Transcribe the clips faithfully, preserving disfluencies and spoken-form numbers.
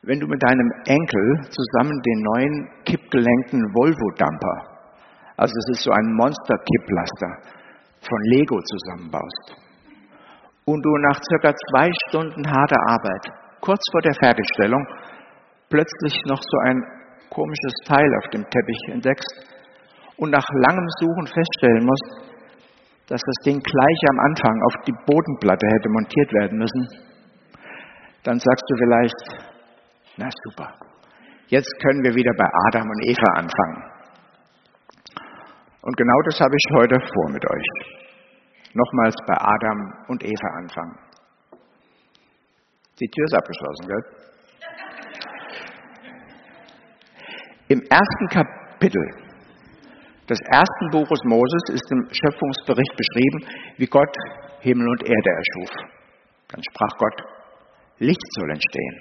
wenn du mit deinem Enkel zusammen den neuen kippgelenkten Volvo-Dumper, also es ist so ein Monster-Kipplaster, von Lego zusammenbaust und du nach circa zwei Stunden harter Arbeit, kurz vor der Fertigstellung, plötzlich noch so ein komisches Teil auf dem Teppich entdeckst und nach langem Suchen feststellen musst, dass das Ding gleich am Anfang auf die Bodenplatte hätte montiert werden müssen, dann sagst du vielleicht, na super, jetzt können wir wieder bei Adam und Eva anfangen. Und genau das habe ich heute vor mit euch. Nochmals bei Adam und Eva anfangen. Die Tür ist abgeschlossen, gell? Im ersten Kapitel des ersten Buches Moses ist im Schöpfungsbericht beschrieben, wie Gott Himmel und Erde erschuf. Dann sprach Gott, Licht soll entstehen.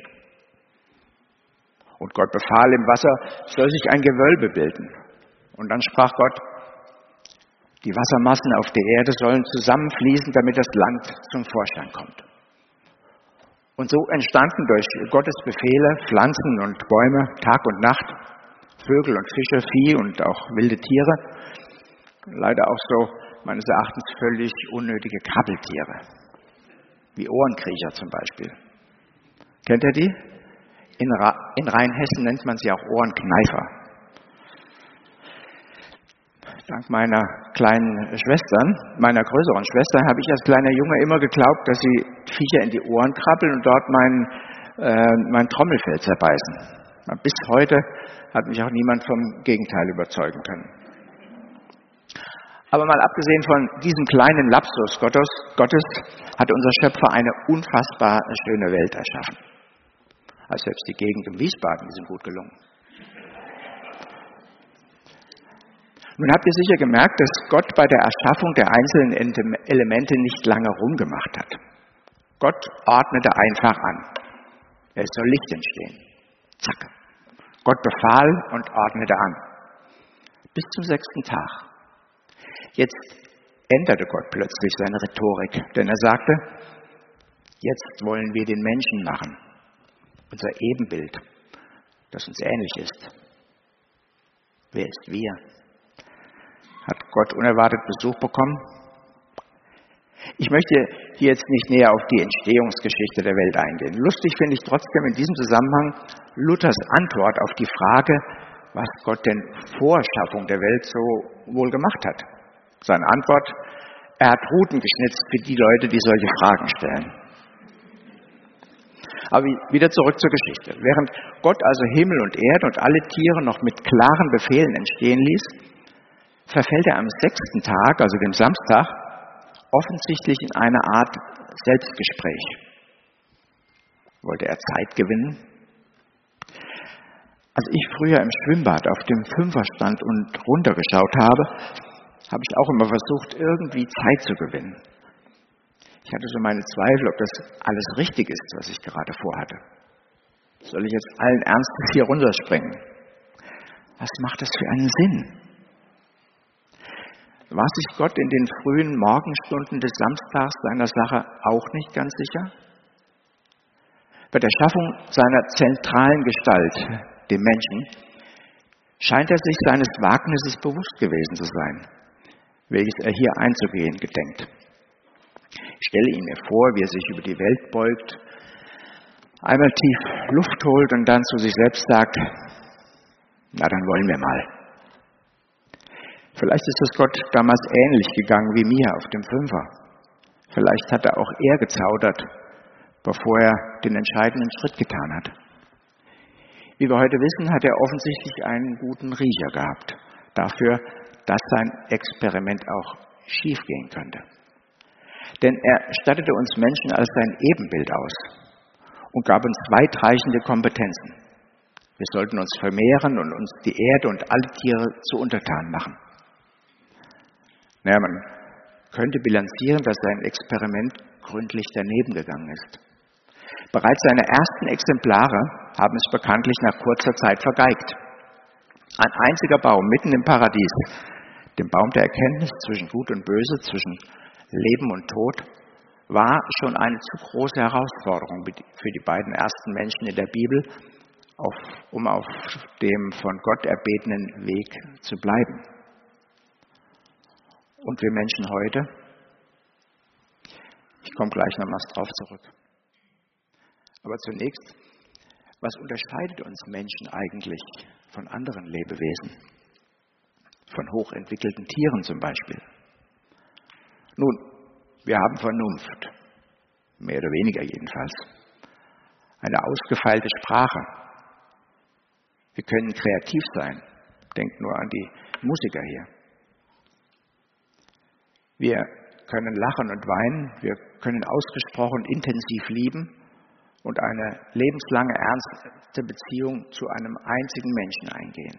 Und Gott befahl, im Wasser soll sich ein Gewölbe bilden. Und dann sprach Gott, die Wassermassen auf der Erde sollen zusammenfließen, damit das Land zum Vorschein kommt. Und so entstanden durch Gottes Befehle Pflanzen und Bäume, Tag und Nacht, Vögel und Fische, Vieh und auch wilde Tiere. Leider auch so, meines Erachtens, völlig unnötige Krabbeltiere, wie Ohrenkriecher zum Beispiel. Kennt ihr die? In, Ra- in Rheinhessen nennt man sie auch Ohrenkneifer. Dank meiner kleinen Schwestern, meiner größeren Schwester, habe ich als kleiner Junge immer geglaubt, dass sie Viecher in die Ohren krabbeln und dort mein, äh, mein Trommelfell zerbeißen. Bis heute hat mich auch niemand vom Gegenteil überzeugen können. Aber mal abgesehen von diesem kleinen Lapsus Gottes, Gottes hat unser Schöpfer eine unfassbar schöne Welt erschaffen. Also selbst die Gegend im Wiesbaden, die sind gut gelungen. Nun habt ihr sicher gemerkt, dass Gott bei der Erschaffung der einzelnen Elemente nicht lange rumgemacht hat. Gott ordnete einfach an. Es soll Licht entstehen. Zack. Gott befahl und ordnete an. Bis zum sechsten Tag. Jetzt änderte Gott plötzlich seine Rhetorik, denn er sagte, jetzt wollen wir den Menschen machen. Unser Ebenbild, das uns ähnlich ist. Wer ist wir? Hat Gott unerwartet Besuch bekommen? Ich möchte hier jetzt nicht näher auf die Entstehungsgeschichte der Welt eingehen. Lustig finde ich trotzdem in diesem Zusammenhang Luthers Antwort auf die Frage, was Gott denn vor Schaffung der Welt so wohl gemacht hat. Seine Antwort, er hat Routen geschnitzt für die Leute, die solche Fragen stellen. Aber wieder zurück zur Geschichte. Während Gott also Himmel und Erde und alle Tiere noch mit klaren Befehlen entstehen ließ, verfällt er am sechsten Tag, also dem Samstag, offensichtlich in eine Art Selbstgespräch. Wollte er Zeit gewinnen? Als ich früher im Schwimmbad auf dem Fünfer stand und runtergeschaut habe, habe ich auch immer versucht, irgendwie Zeit zu gewinnen. Ich hatte so meine Zweifel, ob das alles richtig ist, was ich gerade vorhatte. Soll ich jetzt allen Ernstes hier runterspringen? Was macht das für einen Sinn? War sich Gott in den frühen Morgenstunden des Samstags seiner Sache auch nicht ganz sicher? Bei der Schaffung seiner zentralen Gestalt, dem Menschen, scheint er sich seines Wagnisses bewusst gewesen zu sein, welches er hier einzugehen gedenkt. Ich stelle ihn mir vor, wie er sich über die Welt beugt, einmal tief Luft holt und dann zu sich selbst sagt, na dann wollen wir mal. Vielleicht ist es Gott damals ähnlich gegangen wie mir auf dem Fünfer. Vielleicht hat er auch er gezaudert, bevor er den entscheidenden Schritt getan hat. Wie wir heute wissen, hat er offensichtlich einen guten Riecher gehabt, dafür, dass sein Experiment auch schiefgehen könnte. Denn er stattete uns Menschen als sein Ebenbild aus und gab uns weitreichende Kompetenzen. Wir sollten uns vermehren und uns die Erde und alle Tiere zu Untertanen machen. Naja, man könnte bilanzieren, dass sein Experiment gründlich daneben gegangen ist. Bereits seine ersten Exemplare haben es bekanntlich nach kurzer Zeit vergeigt. Ein einziger Baum mitten im Paradies, dem Baum der Erkenntnis zwischen Gut und Böse, zwischen Leben und Tod, war schon eine zu große Herausforderung für die beiden ersten Menschen in der Bibel, auf, um auf dem von Gott erbetenen Weg zu bleiben. Und wir Menschen heute? Ich komme gleich nochmals drauf zurück. Aber zunächst, was unterscheidet uns Menschen eigentlich von anderen Lebewesen? Von hochentwickelten Tieren zum Beispiel? Nun, wir haben Vernunft, mehr oder weniger jedenfalls. Eine ausgefeilte Sprache. Wir können kreativ sein. Denkt nur an die Musiker hier. Wir können lachen und weinen. Wir können ausgesprochen intensiv lieben und eine lebenslange, ernste Beziehung zu einem einzigen Menschen eingehen.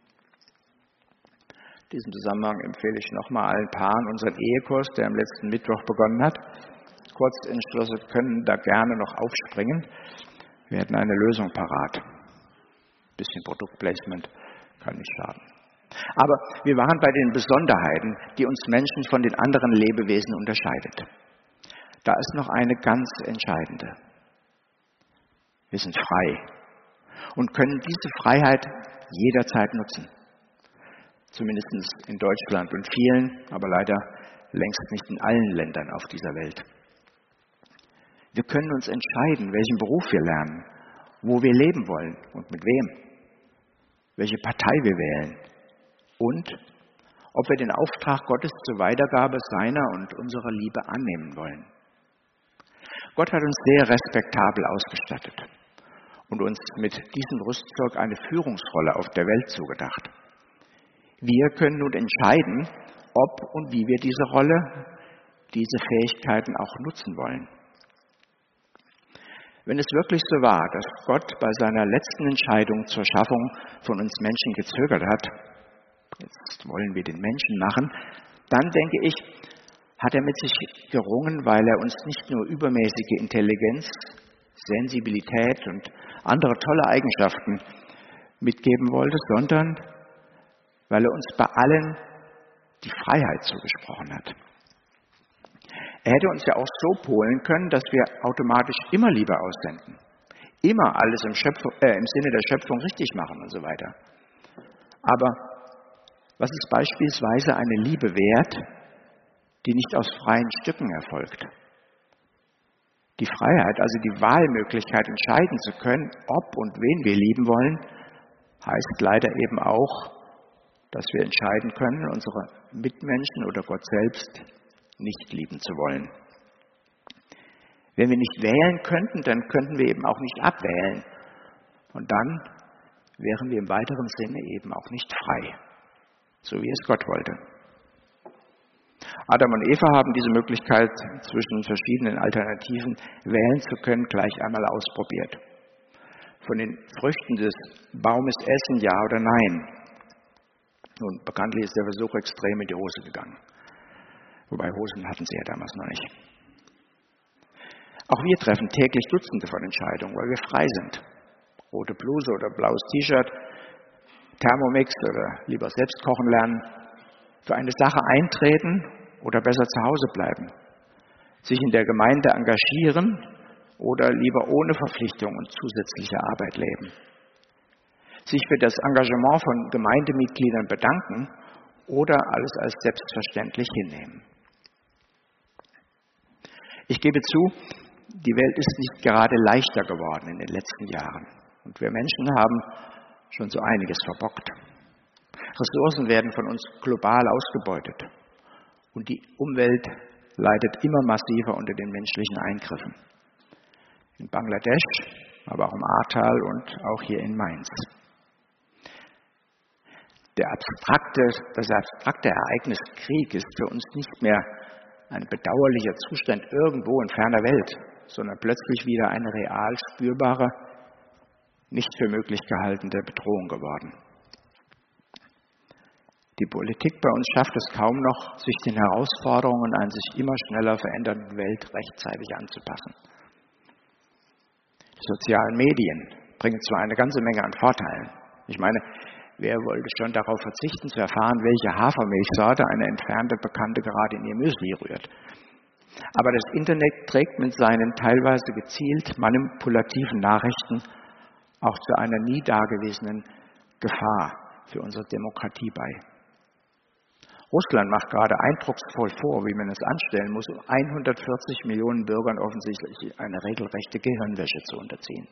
In diesem Zusammenhang empfehle ich nochmal allen Paaren unseren Ehekurs, der am letzten Mittwoch begonnen hat. Kurzentschlossene können da gerne noch aufspringen. Wir hätten eine Lösung parat. Ein bisschen Produktplacement kann nicht schaden. Aber wir waren bei den Besonderheiten, die uns Menschen von den anderen Lebewesen unterscheidet. Da ist noch eine ganz entscheidende. Wir sind frei und können diese Freiheit jederzeit nutzen. Zumindest in Deutschland und vielen, aber leider längst nicht in allen Ländern auf dieser Welt. Wir können uns entscheiden, welchen Beruf wir lernen, wo wir leben wollen und mit wem, welche Partei wir wählen und ob wir den Auftrag Gottes zur Weitergabe seiner und unserer Liebe annehmen wollen. Gott hat uns sehr respektabel ausgestattet und uns mit diesem Rüstzeug eine Führungsrolle auf der Welt zugedacht. Wir können nun entscheiden, ob und wie wir diese Rolle, diese Fähigkeiten auch nutzen wollen. Wenn es wirklich so war, dass Gott bei seiner letzten Entscheidung zur Schaffung von uns Menschen gezögert hat, jetzt wollen wir den Menschen machen, dann denke ich, hat er mit sich gerungen, weil er uns nicht nur übermäßige Intelligenz, Sensibilität und andere tolle Eigenschaften mitgeben wollte, sondern weil er uns bei allen die Freiheit zugesprochen hat. Er hätte uns ja auch so polen können, dass wir automatisch immer Liebe aussenden, immer alles im, Schöpfung, äh, im Sinne der Schöpfung richtig machen und so weiter. Aber was ist beispielsweise eine Liebe wert, die nicht aus freien Stücken erfolgt? Die Freiheit, also die Wahlmöglichkeit, entscheiden zu können, ob und wen wir lieben wollen, heißt leider eben auch, dass wir entscheiden können, unsere Mitmenschen oder Gott selbst nicht lieben zu wollen. Wenn wir nicht wählen könnten, dann könnten wir eben auch nicht abwählen. Und dann wären wir im weiteren Sinne eben auch nicht frei, so wie es Gott wollte. Adam und Eva haben diese Möglichkeit, zwischen verschiedenen Alternativen wählen zu können, gleich einmal ausprobiert. Von den Früchten des Baumes essen, ja oder nein. Nun, bekanntlich ist der Versuch extrem in die Hose gegangen. Wobei Hosen hatten sie ja damals noch nicht. Auch wir treffen täglich Dutzende von Entscheidungen, weil wir frei sind. Rote Bluse oder blaues T-Shirt, Thermomix oder lieber selbst kochen lernen, für eine Sache eintreten oder besser zu Hause bleiben, sich in der Gemeinde engagieren oder lieber ohne Verpflichtung und zusätzliche Arbeit leben, sich für das Engagement von Gemeindemitgliedern bedanken oder alles als selbstverständlich hinnehmen. Ich gebe zu, die Welt ist nicht gerade leichter geworden in den letzten Jahren. Und wir Menschen haben schon so einiges verbockt. Ressourcen werden von uns global ausgebeutet. Und die Umwelt leidet immer massiver unter den menschlichen Eingriffen. In Bangladesch, aber auch im Ahrtal und auch hier in Mainz. Der abstrakte, das abstrakte Ereignis Krieg ist für uns nicht mehr ein bedauerlicher Zustand irgendwo in ferner Welt, sondern plötzlich wieder eine real spürbare, nicht für möglich gehaltene Bedrohung geworden. Die Politik bei uns schafft es kaum noch, sich den Herausforderungen einer sich immer schneller verändernden Welt rechtzeitig anzupassen. Die sozialen Medien bringen zwar eine ganze Menge an Vorteilen. Ich meine, wer wollte schon darauf verzichten, zu erfahren, welche Hafermilchsorte eine entfernte Bekannte gerade in ihr Müsli rührt? Aber das Internet trägt mit seinen teilweise gezielt manipulativen Nachrichten auch zu einer nie dagewesenen Gefahr für unsere Demokratie bei. Russland macht gerade eindrucksvoll vor, wie man es anstellen muss, um hundertvierzig Millionen Bürgern offensichtlich eine regelrechte Gehirnwäsche zu unterziehen.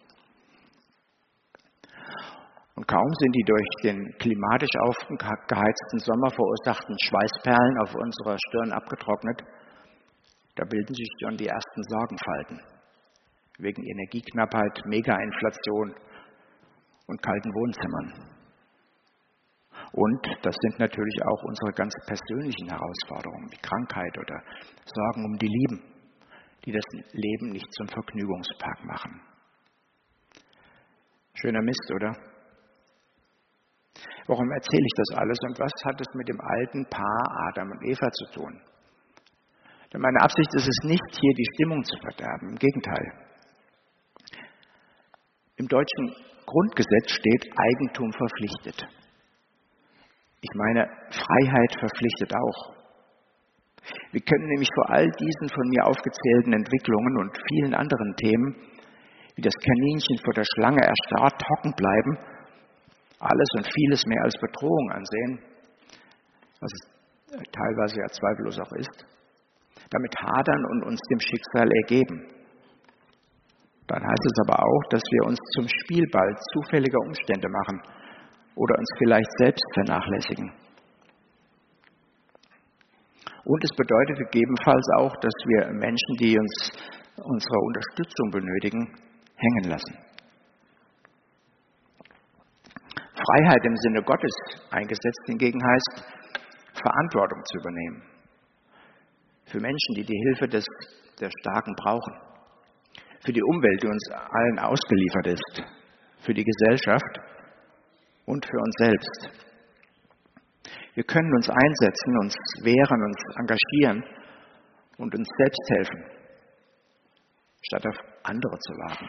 Und kaum sind die durch den klimatisch aufgeheizten Sommer verursachten Schweißperlen auf unserer Stirn abgetrocknet, da bilden sich schon die ersten Sorgenfalten wegen Energieknappheit, Megainflation und kalten Wohnzimmern. Und das sind natürlich auch unsere ganz persönlichen Herausforderungen, wie Krankheit oder Sorgen um die Lieben, die das Leben nicht zum Vergnügungspark machen. Schöner Mist, oder? Warum erzähle ich das alles und was hat es mit dem alten Paar Adam und Eva zu tun? Denn meine Absicht ist es nicht, hier die Stimmung zu verderben, im Gegenteil. Im deutschen Grundgesetz steht Eigentum verpflichtet. Ich meine, Freiheit verpflichtet auch. Wir können nämlich vor all diesen von mir aufgezählten Entwicklungen und vielen anderen Themen, wie das Kaninchen vor der Schlange erstarrt hocken bleiben, alles und vieles mehr als Bedrohung ansehen, was es teilweise ja zweifellos auch ist, damit hadern und uns dem Schicksal ergeben. Dann heißt es aber auch, dass wir uns zum Spielball zufälliger Umstände machen oder uns vielleicht selbst vernachlässigen. Und es bedeutet gegebenenfalls auch, dass wir Menschen, die uns unsere Unterstützung benötigen, hängen lassen. Freiheit im Sinne Gottes eingesetzt hingegen heißt, Verantwortung zu übernehmen. Für Menschen, die die Hilfe des, der Starken brauchen. Für die Umwelt, die uns allen ausgeliefert ist. Für die Gesellschaft und für uns selbst. Wir können uns einsetzen, uns wehren, uns engagieren und uns selbst helfen, statt auf andere zu warten.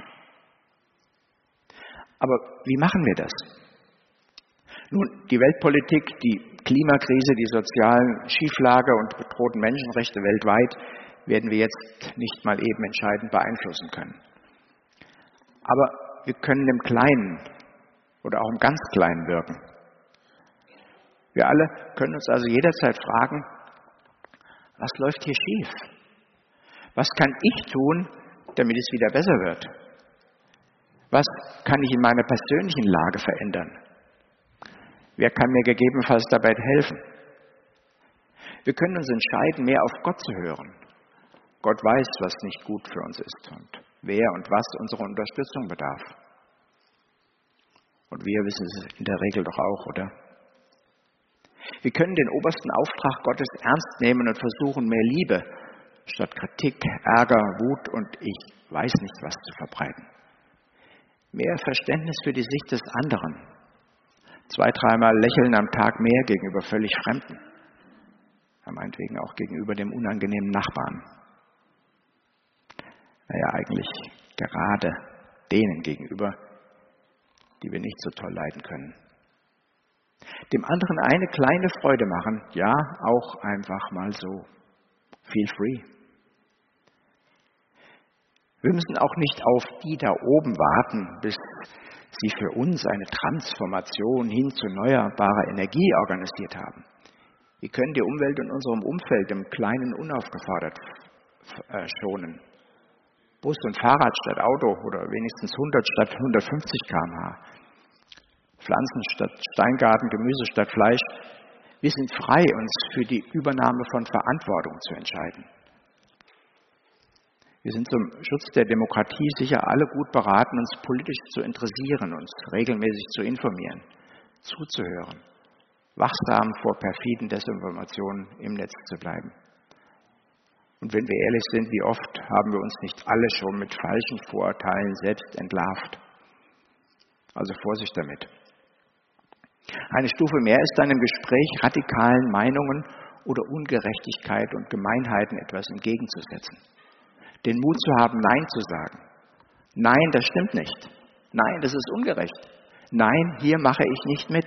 Aber wie machen wir das? Nun, die Weltpolitik, die Klimakrise, die sozialen Schieflage und bedrohten Menschenrechte weltweit werden wir jetzt nicht mal eben entscheidend beeinflussen können. Aber wir können im Kleinen oder auch im ganz Kleinen wirken. Wir alle können uns also jederzeit fragen, was läuft hier schief? Was kann ich tun, damit es wieder besser wird? Was kann ich in meiner persönlichen Lage verändern? Wer kann mir gegebenenfalls dabei helfen? Wir können uns entscheiden, mehr auf Gott zu hören. Gott weiß, was nicht gut für uns ist und wer und was unsere Unterstützung bedarf. Und wir wissen es in der Regel doch auch, oder? Wir können den obersten Auftrag Gottes ernst nehmen und versuchen, mehr Liebe statt Kritik, Ärger, Wut und ich weiß nicht was zu verbreiten. Mehr Verständnis für die Sicht des anderen. Zwei, dreimal lächeln am Tag mehr gegenüber völlig Fremden. Ja, meinetwegen auch gegenüber dem unangenehmen Nachbarn. Naja, eigentlich gerade denen gegenüber, die wir nicht so toll leiden können. Dem anderen eine kleine Freude machen, ja, auch einfach mal so. Feel free. Wir müssen auch nicht auf die da oben warten, bis sie für uns eine Transformation hin zu erneuerbarer Energie organisiert haben. Wir können die Umwelt in unserem Umfeld im Kleinen unaufgefordert schonen. Bus und Fahrrad statt Auto oder wenigstens hundert statt hundertfünfzig Kilometer pro Stunde. Pflanzen statt Steingarten, Gemüse statt Fleisch. Wir sind frei, uns für die Übernahme von Verantwortung zu entscheiden. Wir sind zum Schutz der Demokratie sicher alle gut beraten, uns politisch zu interessieren, uns regelmäßig zu informieren, zuzuhören, wachsam vor perfiden Desinformationen im Netz zu bleiben. Und wenn wir ehrlich sind, wie oft haben wir uns nicht alle schon mit falschen Vorurteilen selbst entlarvt? Also Vorsicht damit. Eine Stufe mehr ist dann im Gespräch radikalen Meinungen oder Ungerechtigkeit und Gemeinheiten etwas entgegenzusetzen. Den Mut zu haben, Nein zu sagen. Nein, das stimmt nicht. Nein, das ist ungerecht. Nein, hier mache ich nicht mit.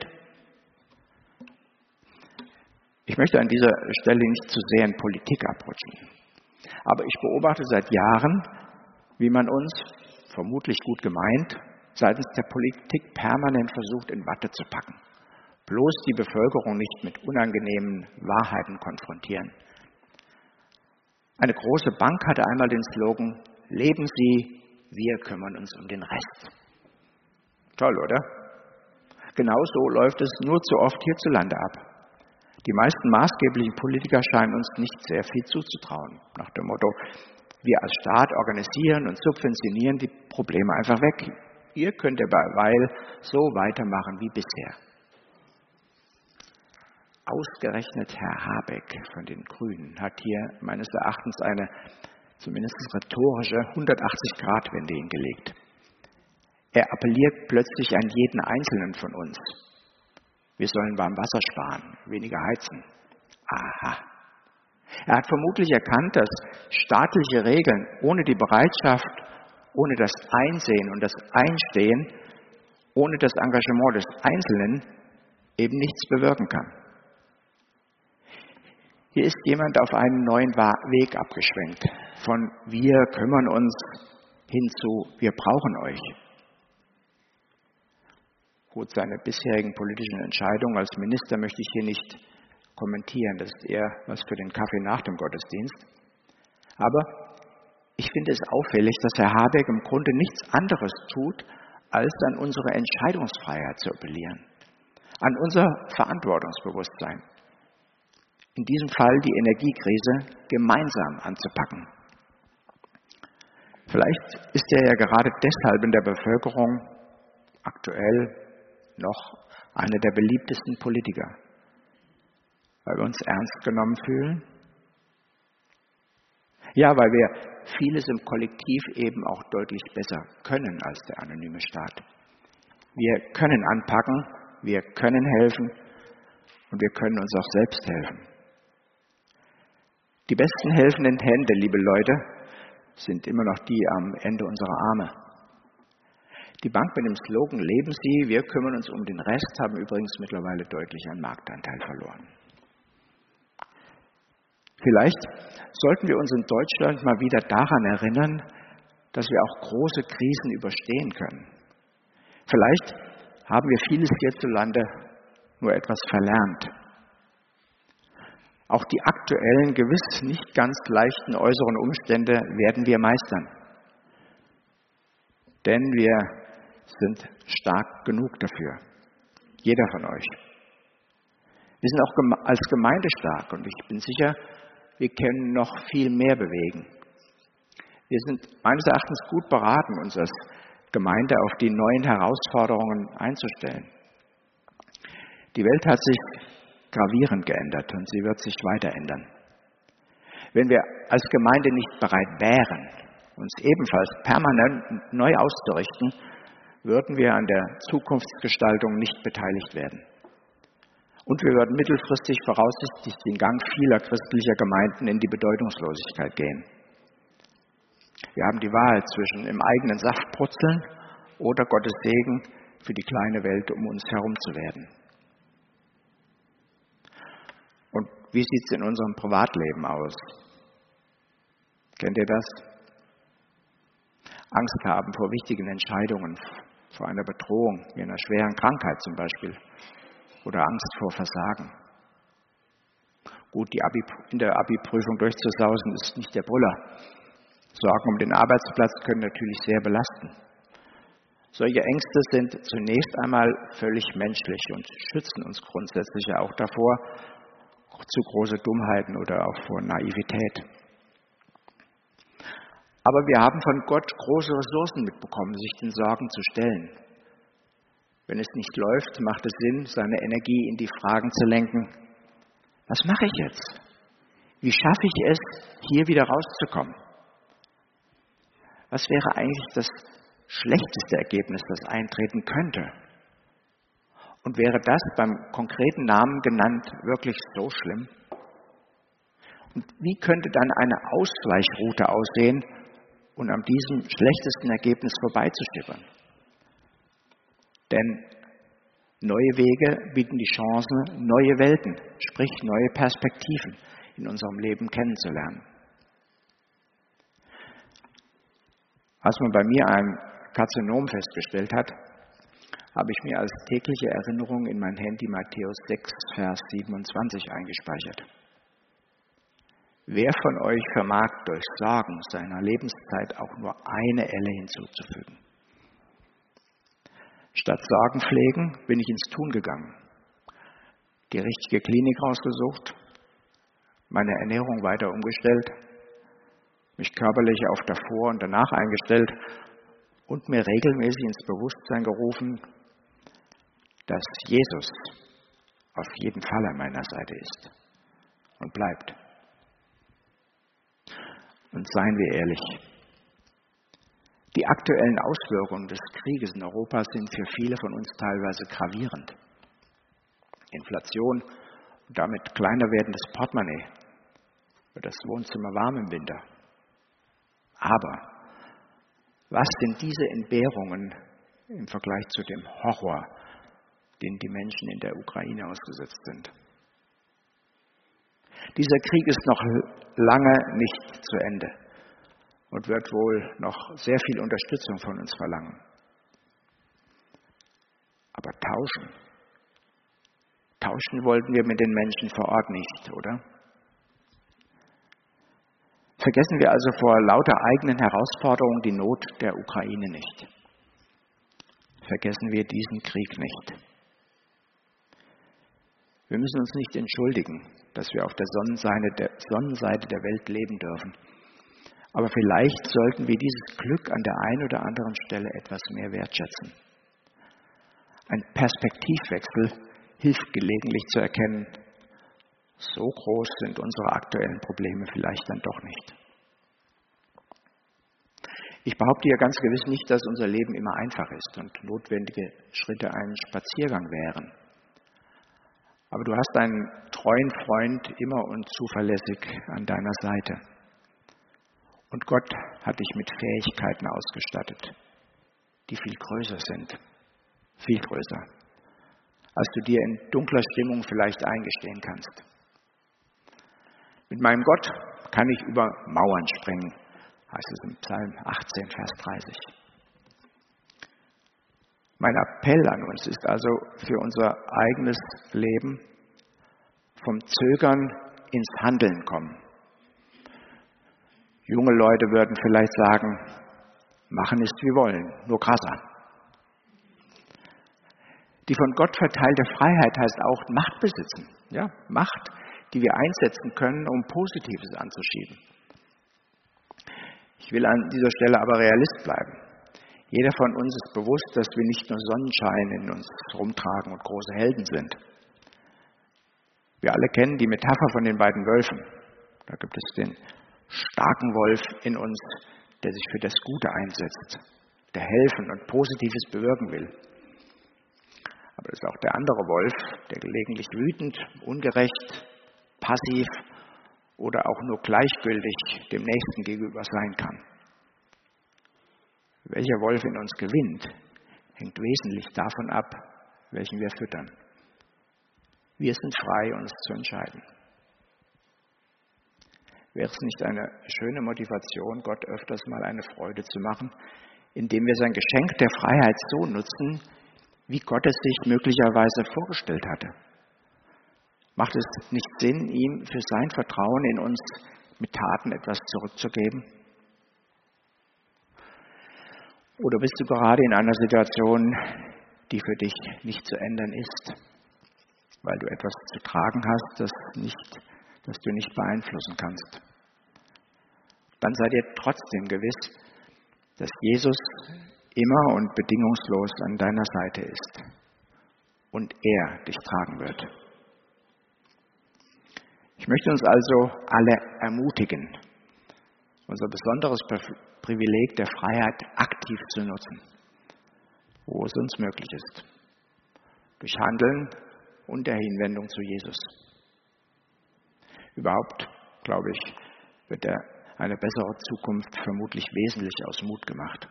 Ich möchte an dieser Stelle nicht zu sehr in Politik abrutschen. Aber ich beobachte seit Jahren, wie man uns, vermutlich gut gemeint, seitens der Politik permanent versucht, in Watte zu packen. Bloß die Bevölkerung nicht mit unangenehmen Wahrheiten konfrontieren. Eine große Bank hatte einmal den Slogan, leben Sie, wir kümmern uns um den Rest. Toll, oder? Genauso läuft es nur zu oft hierzulande ab. Die meisten maßgeblichen Politiker scheinen uns nicht sehr viel zuzutrauen. Nach dem Motto, wir als Staat organisieren und subventionieren die Probleme einfach weg. Ihr könnt derweil so weitermachen wie bisher. Ausgerechnet Herr Habeck von den Grünen hat hier meines Erachtens eine zumindest rhetorische hundertachtzig-Grad-Wende hingelegt. Er appelliert plötzlich an jeden Einzelnen von uns. Wir sollen beim Wasser sparen, weniger heizen. Aha. Er hat vermutlich erkannt, dass staatliche Regeln ohne die Bereitschaft, ohne das Einsehen und das Einstehen, ohne das Engagement des Einzelnen eben nichts bewirken kann. Hier ist jemand auf einen neuen Weg abgeschwenkt. Von wir kümmern uns hin zu wir brauchen euch. Gut, seine bisherigen politischen Entscheidungen als Minister möchte ich hier nicht kommentieren. Das ist eher was für den Kaffee nach dem Gottesdienst. Aber ich finde es auffällig, dass Herr Habeck im Grunde nichts anderes tut, als an unsere Entscheidungsfreiheit zu appellieren, an unser Verantwortungsbewusstsein. In diesem Fall die Energiekrise gemeinsam anzupacken. Vielleicht ist er ja gerade deshalb in der Bevölkerung aktuell noch einer der beliebtesten Politiker, weil wir uns ernst genommen fühlen. Ja, weil wir vieles im Kollektiv eben auch deutlich besser können als der anonyme Staat. Wir können anpacken, wir können helfen und wir können uns auch selbst helfen. Die besten helfenden Hände, liebe Leute, sind immer noch die am Ende unserer Arme. Die Bank mit dem Slogan Leben Sie, wir kümmern uns um den Rest, haben übrigens mittlerweile deutlich an Marktanteil verloren. Vielleicht sollten wir uns in Deutschland mal wieder daran erinnern, dass wir auch große Krisen überstehen können. Vielleicht haben wir vieles hierzulande nur etwas verlernt. Auch die aktuellen, gewiss nicht ganz leichten äußeren Umstände werden wir meistern. Denn wir sind stark genug dafür. Jeder von euch. Wir sind auch als Gemeinde stark und ich bin sicher, wir können noch viel mehr bewegen. Wir sind meines Erachtens gut beraten, uns als Gemeinde auf die neuen Herausforderungen einzustellen. Die Welt hat sich gravierend geändert und sie wird sich weiter ändern. Wenn wir als Gemeinde nicht bereit wären, uns ebenfalls permanent neu auszurichten, würden wir an der Zukunftsgestaltung nicht beteiligt werden. Und wir würden mittelfristig voraussichtlich den Gang vieler christlicher Gemeinden in die Bedeutungslosigkeit gehen. Wir haben die Wahl zwischen im eigenen Saft brutzeln oder Gottes Segen für die kleine Welt um uns herum zu werden. Und wie sieht es in unserem Privatleben aus? Kennt ihr das? Angst haben vor wichtigen Entscheidungen, vor einer Bedrohung, wie einer schweren Krankheit zum Beispiel, oder Angst vor Versagen. Gut, die Abi, in der Abi-Prüfung durchzusausen ist nicht der Brüller. Sorgen um den Arbeitsplatz können natürlich sehr belasten. Solche Ängste sind zunächst einmal völlig menschlich und schützen uns grundsätzlich ja auch davor, zu große Dummheiten oder auch vor Naivität. Aber wir haben von Gott große Ressourcen mitbekommen, sich den Sorgen zu stellen. Wenn es nicht läuft, macht es Sinn, seine Energie in die Fragen zu lenken. Was mache ich jetzt? Wie schaffe ich es, hier wieder rauszukommen? Was wäre eigentlich das schlechteste Ergebnis, das eintreten könnte? Und wäre das beim konkreten Namen genannt wirklich so schlimm? Und wie könnte dann eine Ausweichroute aussehen, um an diesem schlechtesten Ergebnis vorbeizuschippern? Denn neue Wege bieten die Chance, neue Welten, sprich neue Perspektiven in unserem Leben kennenzulernen. Als man bei mir ein Karzinom festgestellt hat, habe ich mir als tägliche Erinnerung in mein Handy Matthäus sechs, Vers siebenundzwanzig eingespeichert. Wer von euch vermag durch Sorgen seiner Lebenszeit auch nur eine Elle hinzuzufügen? Statt Sorgen pflegen bin ich ins Tun gegangen, die richtige Klinik rausgesucht, meine Ernährung weiter umgestellt, mich körperlich auf davor und danach eingestellt und mir regelmäßig ins Bewusstsein gerufen, dass Jesus auf jeden Fall an meiner Seite ist und bleibt. Und seien wir ehrlich, die aktuellen Auswirkungen des Krieges in Europa sind für viele von uns teilweise gravierend. Inflation und damit kleiner werdendes Portemonnaie, wird das Wohnzimmer warm im Winter. Aber was sind diese Entbehrungen im Vergleich zu dem Horror, den die Menschen in der Ukraine ausgesetzt sind? Dieser Krieg ist noch lange nicht zu Ende und wird wohl noch sehr viel Unterstützung von uns verlangen. Aber tauschen, tauschen wollten wir mit den Menschen vor Ort nicht, oder? Vergessen wir also vor lauter eigenen Herausforderungen die Not der Ukraine nicht. Vergessen wir diesen Krieg nicht. Wir müssen uns nicht entschuldigen, dass wir auf der Sonnenseite der, Sonnenseite der Welt leben dürfen. Aber vielleicht sollten wir dieses Glück an der einen oder anderen Stelle etwas mehr wertschätzen. Ein Perspektivwechsel hilft gelegentlich zu erkennen, so groß sind unsere aktuellen Probleme vielleicht dann doch nicht. Ich behaupte ja ganz gewiss nicht, dass unser Leben immer einfach ist und notwendige Schritte ein Spaziergang wären. Aber du hast einen treuen Freund immer und zuverlässig an deiner Seite. Und Gott hat dich mit Fähigkeiten ausgestattet, die viel größer sind, viel größer, als du dir in dunkler Stimmung vielleicht eingestehen kannst. Mit meinem Gott kann ich über Mauern springen, heißt es im Psalm achtzehn, Vers dreißig. Mein Appell an uns ist also für unser eigenes Leben vom Zögern ins Handeln kommen. Junge Leute würden vielleicht sagen, machen ist wie wollen, nur krasser. Die von Gott verteilte Freiheit heißt auch Macht besitzen. Ja, Macht, die wir einsetzen können, um Positives anzuschieben. Ich will an dieser Stelle aber Realist bleiben. Jeder von uns ist bewusst, dass wir nicht nur Sonnenschein in uns rumtragen und große Helden sind. Wir alle kennen die Metapher von den beiden Wölfen. Da gibt es den starken Wolf in uns, der sich für das Gute einsetzt, der helfen und Positives bewirken will. Aber es ist auch der andere Wolf, der gelegentlich wütend, ungerecht, passiv oder auch nur gleichgültig dem Nächsten gegenüber sein kann. Welcher Wolf in uns gewinnt, hängt wesentlich davon ab, welchen wir füttern. Wir sind frei, uns zu entscheiden. Wäre es nicht eine schöne Motivation, Gott öfters mal eine Freude zu machen, indem wir sein Geschenk der Freiheit so nutzen, wie Gott es sich möglicherweise vorgestellt hatte? Macht es nicht Sinn, ihm für sein Vertrauen in uns mit Taten etwas zurückzugeben? Oder bist du gerade in einer Situation, die für dich nicht zu ändern ist, weil du etwas zu tragen hast, das, nicht, das du nicht beeinflussen kannst? Dann sei dir trotzdem gewiss, dass Jesus immer und bedingungslos an deiner Seite ist und er dich tragen wird. Ich möchte uns also alle ermutigen, unser besonderes Privileg der Freiheit aktiv zu nutzen, wo es uns möglich ist, durch Handeln und der Hinwendung zu Jesus. Überhaupt, glaube ich, wird er eine bessere Zukunft vermutlich wesentlich aus Mut gemacht.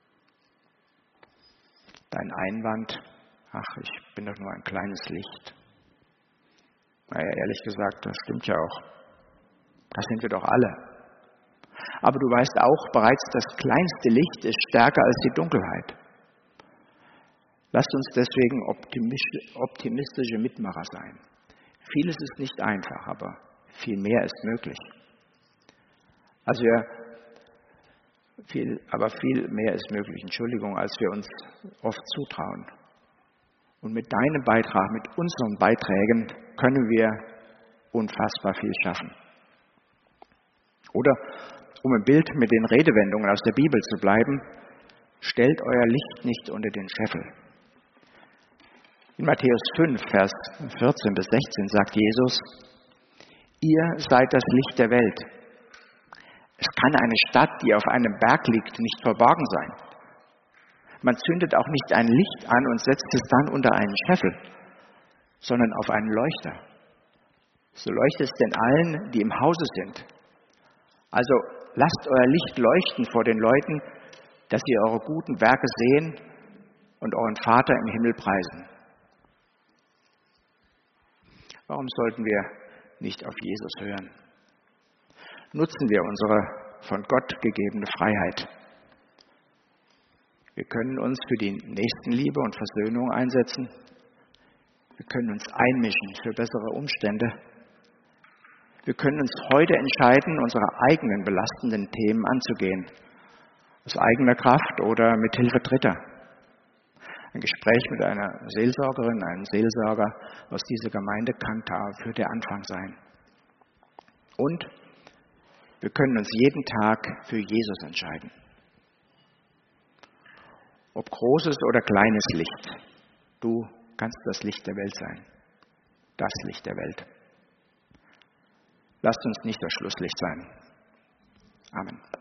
Dein Einwand, ach, ich bin doch nur ein kleines Licht. Naja, ehrlich gesagt, das stimmt ja auch. Das sind wir doch alle. Aber du weißt auch, bereits das kleinste Licht ist stärker als die Dunkelheit. Lasst uns deswegen optimistische Mitmacher sein. Vieles ist nicht einfach, aber viel mehr ist möglich. Also wir, viel, aber viel mehr ist möglich, Entschuldigung, als wir uns oft zutrauen. Und mit deinem Beitrag, mit unseren Beiträgen können wir unfassbar viel schaffen. Oder, um im Bild mit den Redewendungen aus der Bibel zu bleiben, stellt euer Licht nicht unter den Scheffel. In Matthäus fünf, Vers vierzehn bis sechzehn sagt Jesus, ihr seid das Licht der Welt. Es kann eine Stadt, die auf einem Berg liegt, nicht verborgen sein. Man zündet auch nicht ein Licht an und setzt es dann unter einen Scheffel, sondern auf einen Leuchter. So leuchtet es denn allen, die im Hause sind. Also lasst euer Licht leuchten vor den Leuten, dass sie eure guten Werke sehen und euren Vater im Himmel preisen. Warum sollten wir nicht auf Jesus hören? Nutzen wir unsere von Gott gegebene Freiheit. Wir können uns für die Nächstenliebe und Versöhnung einsetzen. Wir können uns einmischen für bessere Umstände. Wir können uns heute entscheiden, unsere eigenen belastenden Themen anzugehen. Aus eigener Kraft oder mit Hilfe Dritter. Ein Gespräch mit einer Seelsorgerin, einem Seelsorger aus dieser Gemeinde kann dafür der Anfang sein. Und wir können uns jeden Tag für Jesus entscheiden. Ob großes oder kleines Licht, du kannst das Licht der Welt sein. Das Licht der Welt. Lasst uns nicht das Schlusslicht sein. Amen.